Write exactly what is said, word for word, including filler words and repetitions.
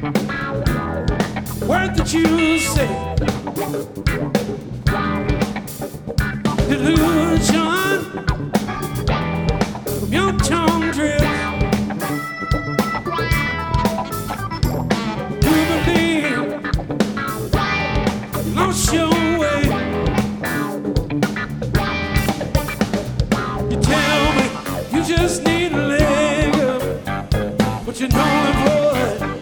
Word that you say, illusion from your tongue drip. You believe you lost your way. You tell me you just need a leg up, but you know it would.